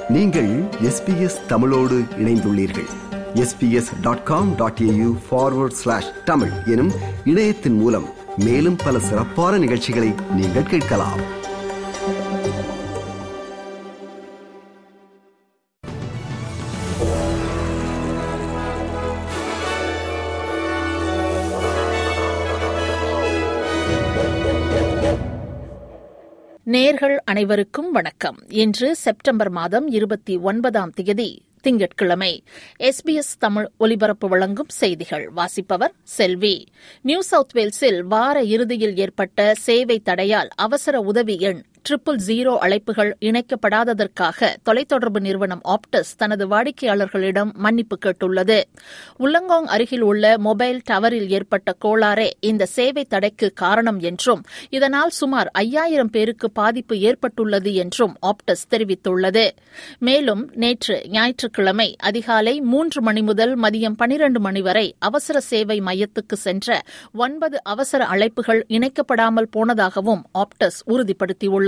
நீங்கள் SBS தமிழோடு இணைந்துள்ளீர்கள். sbs.com.au/tamil எனும் இணையத்தின் மூலம் மேலும் பல சிறப்பான நிகழ்ச்சிகளை நீங்கள் கேட்கலாம். நேயர்கள் அனைவருக்கும் வணக்கம். இன்று செப்டம்பர் மாதம் 29ஆம் தேதி திங்கட்கிழமை. SBS தமிழ் ஒலிபரப்பு வழங்கும் செய்திகள் வாசிப்பவர் செல்வி. நியூ சவுத் வேல்ஸில் வார இறுதியில் ஏற்பட்ட சேவை தடையால் அவசர உதவி எண் 000 அழைப்புகள் இணைக்கப்படாததற்காக தொலைத்தொடர்பு நிறுவனம் ஆப்டஸ் தனது வாடிக்கையாளர்களிடம் மன்னிப்பு கேட்டுள்ளது. உல்லங்கோங் அருகில் உள்ள மொபைல் டவரில் ஏற்பட்ட கோளாறே இந்த சேவை தடைக்கு காரணம் என்றும் இதனால் சுமார் 5000 பேருக்கு பாதிப்பு ஏற்பட்டுள்ளது என்றும் ஆப்டஸ் தெரிவித்துள்ளது. மேலும் நேற்று ஞாயிற்றுக்கிழமை அதிகாலை 3 மணி முதல் மதியம் 12 மணி வரை அவசர சேவை மையத்துக்கு சென்ற 9 அவசர அழைப்புகள் இணைக்கப்படாமல் போனதாகவும் ஆப்டஸ் உறுதிப்படுத்தியுள்ளது.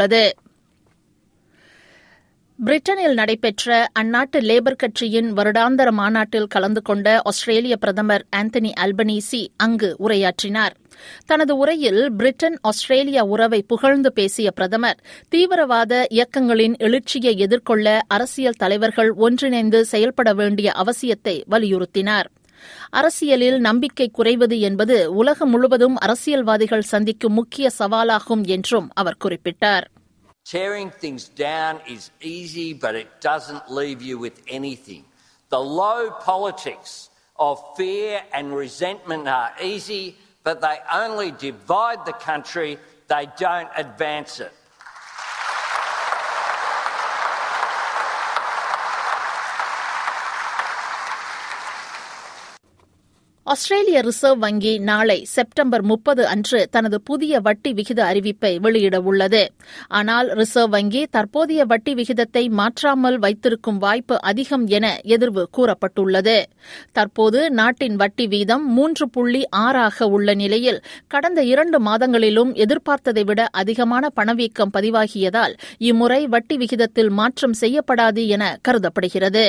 பிரிட்டனில் நடைபெற்ற அந்நாட்டு லேபர் கட்சியின் வருடாந்திர மாநாட்டில் கலந்து கொண்ட ஆஸ்திரேலிய பிரதமர் ஆந்தனி அல்பனீசி அங்கு உரையாற்றினார். தனது உரையில் பிரிட்டன் ஆஸ்திரேலியா உறவை புகழ்ந்து பேசிய பிரதமர் தீவிரவாத இயக்கங்களின் எழுச்சியை எதிர்கொள்ள அரசியல் தலைவர்கள் ஒன்றிணைந்து செயல்பட வேண்டிய அவசியத்தை வலியுறுத்தினார். அரசியலில் நம்பிக்கை குறைவது என்பது உலகம் முழுவதும் அரசியல்வாதிகள் சந்திக்கும் முக்கிய சவாலாகும் என்றும் அவர் குறிப்பிட்டார். Tearing things down is easy, but it doesn't leave you with anything. The low politics of fear and resentment are easy, but they only divide the country, they don't advance it. Australia reserve வங்கி நாளை September 30 அன்று தனது புதிய வட்டி விகித அறிவிப்பை வெளியிடவுள்ளது. ஆனால் reserve வங்கி தற்போதைய வட்டி விகிதத்தை மாற்றாமல் வைத்திருக்கும் வாய்ப்பு அதிகம் என எதிர்வு கூறப்பட்டுள்ளது. தற்போது நாட்டின் வட்டி வீதம் 3.6 உள்ள நிலையில் கடந்த 2 மாதங்களிலும் எதிர்பார்த்ததை விட அதிகமான பணவீக்கம் பதிவாகியதால் இம்முறை வட்டி விகிதத்தில் மாற்றம் செய்யப்படாது என கருதப்படுகிறது.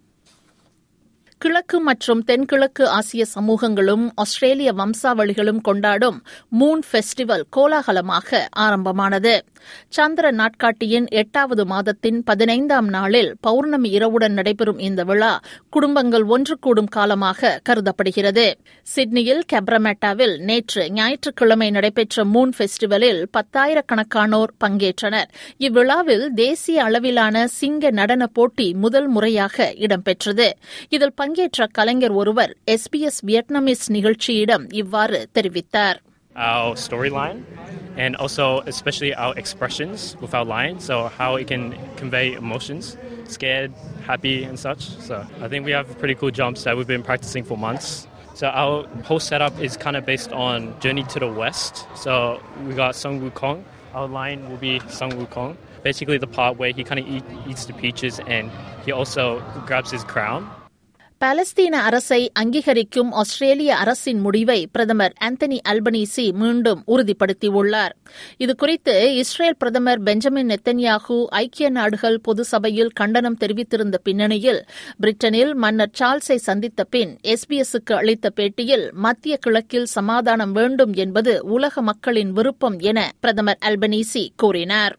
கிழக்கு மற்றும் தென்கிழக்கு ஆசிய சமூகங்களும் ஆஸ்திரேலிய வம்சாவளிகளும் கொண்டாடும் மூன் ஃபெஸ்டிவல் கோலாகலமாக ஆரம்பமானது. சந்திர நாட்காட்டியின் 8வது மாதத்தின் 15ஆம் நாளில் பௌர்ணமி இரவுடன் நடைபெறும் இந்த விழா குடும்பங்கள் ஒன்று கூடும் காலமாக கருதப்படுகிறது. சிட்னியில் கேப்ரமேட்டாவில் நேற்று ஞாயிற்றுக்கிழமை நடைபெற்ற மூன் ஃபெஸ்டிவலில் 10,000கணக்கானோர் பங்கேற்றனர். இவ்விழாவில் தேசிய அளவிலான சிங்க நடன போட்டி முதல் முறையாக இடம்பெற்றது. இதில் பங்கேற்ற கலைஞர் ஒருவர் SBS வியட்நாமீஸ் நிகழ்ச்சியிடம் இவ்வாறு தெரிவித்தார். Our storyline and also especially our expressions with our line, so how it can convey emotions, scared, happy and such. So I think we have pretty cool jumps that we've been practicing for months. So our whole setup is kind of based on Journey to the West. So we got Sung Wukong. Our line will be Sung Wukong. Basically the part where he kind of eats the peaches and he also grabs his crown. பாலஸ்தீன அரசை அங்கீகரிக்கும் ஆஸ்திரேலிய அரசின் முடிவை பிரதமர் Anthony Albanese மீண்டும் உறுதிப்படுத்தியுள்ளார். இதுகுறித்து Israel பிரதமர் Benjamin Netanyahu ஐக்கிய நாடுகள் பொது சபையில் கண்டனம் தெரிவித்திருந்த பின்னணியில் பிரிட்டனில் மன்னர் சார்ல்ஸை சந்தித்த பின் SBS-க்கு அளித்த பேட்டியில் மத்திய கிழக்கில் சமாதானம் வேண்டும் என்பது உலக மக்களின் விருப்பம் என பிரதமர் அல்பனீசி கூறினார்.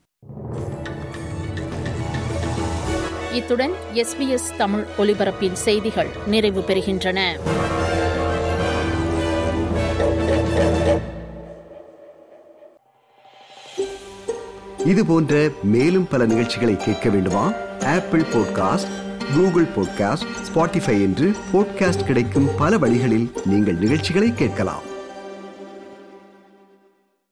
இத்துடன் SBS தமிழ் ஒலிபரப்பின் செய்திகள் நிறைவு பெறுகின்றன. இது போன்ற மேலும் பல நிகழ்ச்சிகளை கேட்க வேண்டுமா? Apple podcast, Google podcast, Spotify என்று பாட்காஸ்ட் கிடைக்கும் பல வழிகளில் நீங்கள் நிகழ்ச்சிகளை கேட்கலாம்.